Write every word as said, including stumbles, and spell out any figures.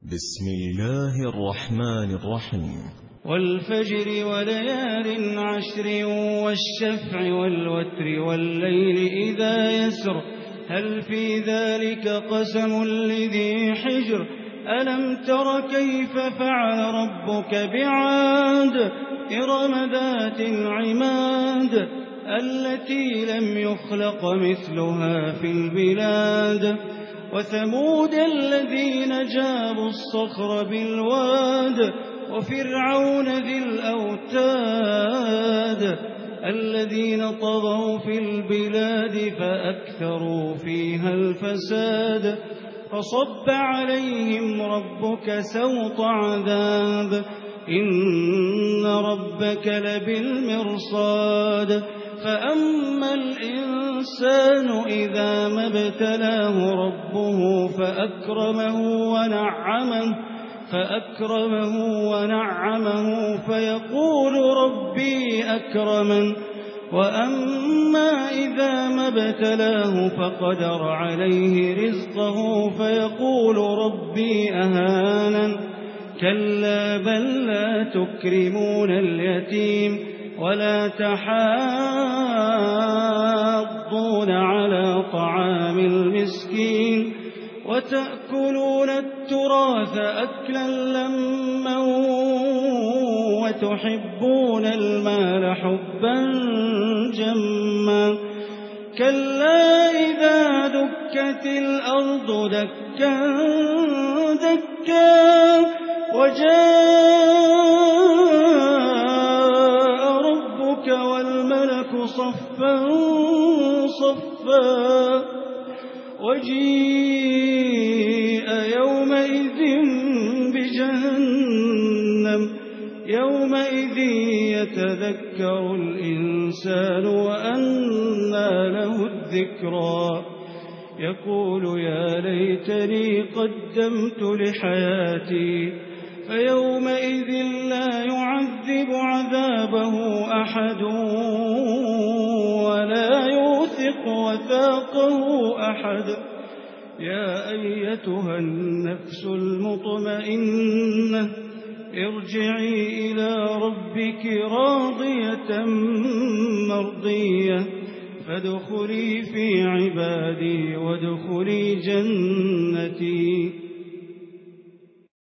بسم الله الرحمن الرحيم والفجر وليال عشر والشفع والوتر والليل إذا يسر هل في ذلك قسم لذي حجر ألم تر كيف فعل ربك بعاد إرم ذات العماد التي لم يخلق مثلها في البلاد وثمود الذين جابوا الصخر بالواد وفرعون ذي الأوتاد الذين طغوا في البلاد فأكثروا فيها الفساد فصب عليهم ربك سوط عذاب إن ربك لبالمرصاد فأما الإنسان إذا ما ابتلاه ربه فأكرمه ونعمه فأكرمه ونعمه فيقول ربي أكرمن وأما إذا ما ابتلاه فقدر عليه رزقه فيقول ربي أهانن كلا بل لا تكرمون اليتيم ولا تحاضون على طعام المسكين وتأكلون التراث أكلا لما وتحبون المال حبا جما كلا إذا دكت الأرض دكا دكا وجاء ربك والملك صفا صفا وجيء يومئذ بجهنم يومئذ يتذكر الإنسان وأنى له الذكرى يقول يا ليتني قدمت لحياتي فيومئذ لا يعذب عذابه أحد ولا يوثق وثاقه أحد يا أيتها النفس المطمئنة ارجعي إلى ربك راضية مرضية فادخلي في عبادي وادخلي جنتي